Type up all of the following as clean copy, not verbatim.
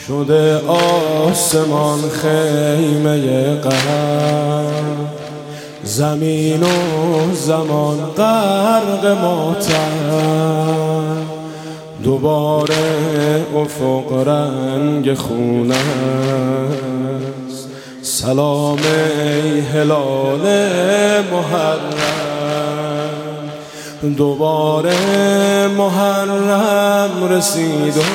شده آسمان خیمه غم، زمین و زمان غرق ماتم. دوباره افق رنگ خونه است، سلام ای هلال محرم. دوباره محرم رسید و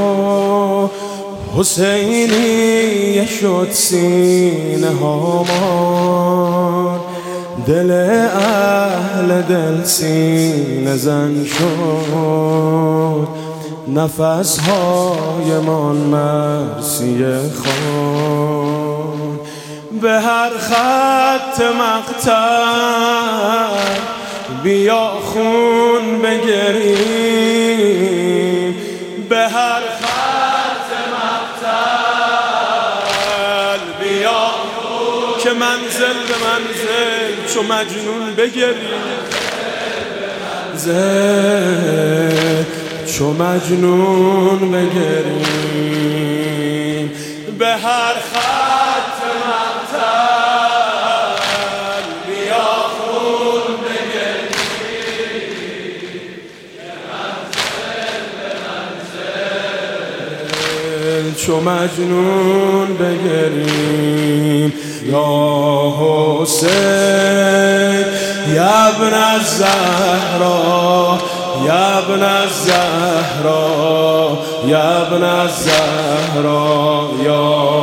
حسینیه شد سینه هامان. دل اهل دل سینه زن شد، نفس هایمان مرثیه خوان. به هر خط مقتل بیا خون بگریم، به هر خط مقتل بیا که منزل به منزل چو مجنون بگریم، چو مجنون بگریم. به هر خط مقتل بیا خون بگریم، منزل به منزل چو مجنون بگریم. یا حسین یا ابن الزهرا، یا ابن الزهرا، یا ابن الزهرا. یا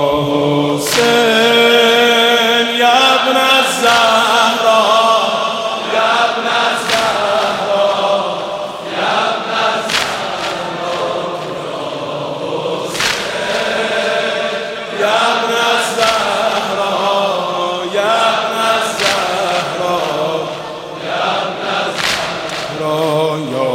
حسین یا ابن الزهرا، یا ابن الزهرا، یا ابن الزهرا. یا ابن الزهرا، یا ابن الزهرا، یا ابن الزهرا. یا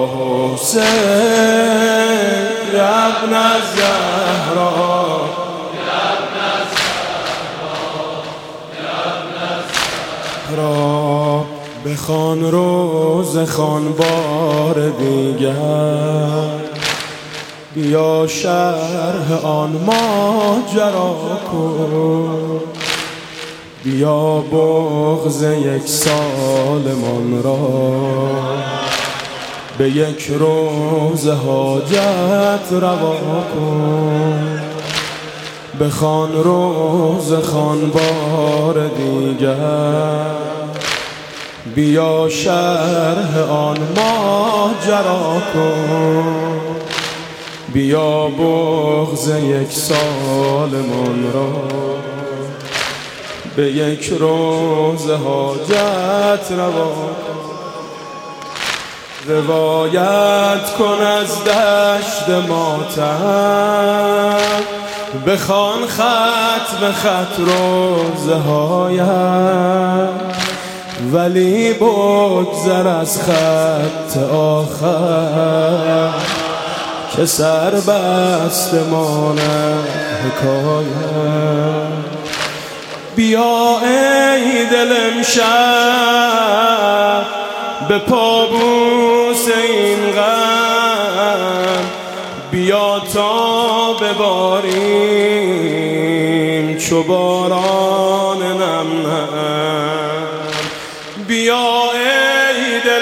حسین یا ابن الزهرا، یا ابن الزهرا، یا ابن الزهرا. بخوان روز خوان بار دیگر، بیا شرح آن ماجرا کن. بیا بغض یک سالمان را به یک روز حاجت روا کن. بخوان روز خوان بار دیگر، بیا شرح آن ماجرا کن. بیا بغض یک سالمان را به یک روز حاجت روا کن. روایت کن از دشت ماتم، بخوان خط به خط روزهایم، ولی بگذر از خط آخر که سر بسته ماند حکایم. بیا ای دل امشب به پابوس این غم، بیا تا بباریم چو باران نم نم. بیا ای دل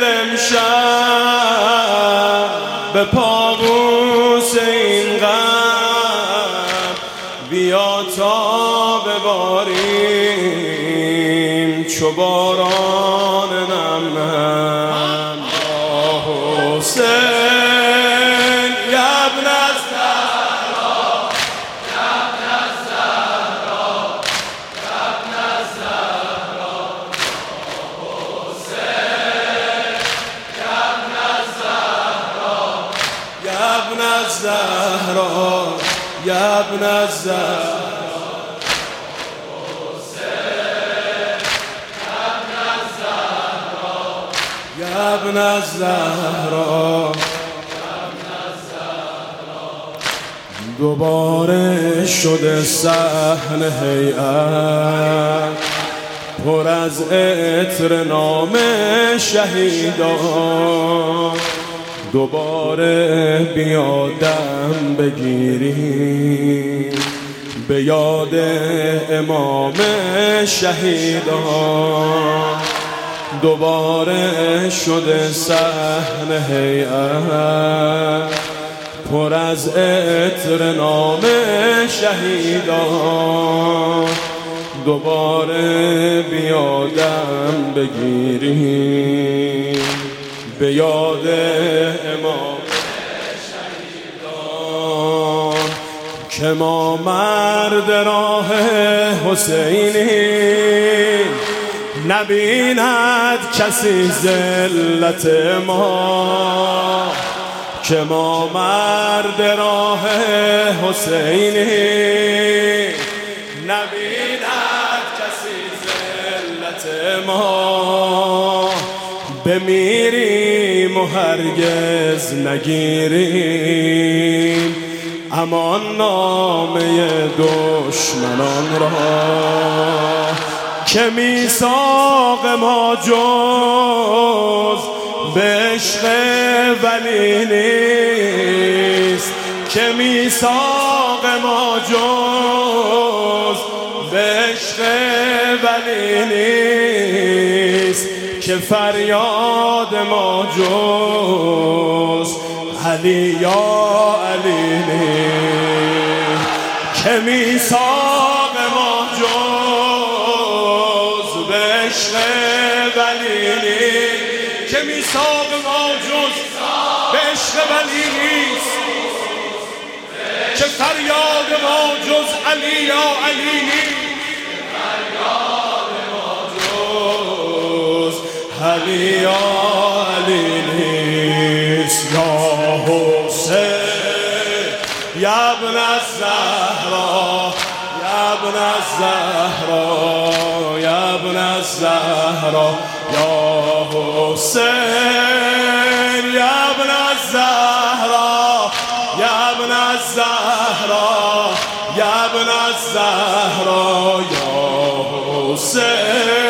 امشب به پابوس این غم، بیا تا بباریم چو باران نم نم. یا حسین یا ابن الزهرا، یا ابن الزهرا، یا ابن الزهرا. حسین یا ابن الزهرا، یا ابن الزهرا، یا ابن الزهرا. یا ابن الزهرا. دوباره شده صحن هیئت پر از عطر نام شهیدان. دوباره بیا دم بگیریم به یاد امام شهیدان دوباره شده صحن هیئت پر از عطر نام شهیدان دوباره بیادم بگیریم به یاد امام شهیدان که ما مرد راه حسینی نبیند کسی ذلت ما که ما مرد راه حسینی نبیند کسی ذلت ما بمیریم و هرگز نگیریم امان نامه دشمنان را که میثاق ما جز به عشق ولی نیست که میثاق ما جز به عشق ولی نیست که فریاد ما جز علی یا علی نیست که میثاق ما جز به عشق ولی نیست که میثاق ما جز به عشق ولی نیست که فریاد ما جز علی یا علی نیست علی یا علی نیست یا حسین یا ابن الزهرا یا ابن الزهرا یا ابن الزهرا یا حسین یا ابن الزهرا یا ابن الزهرا یا ابن الزهرا یا حسین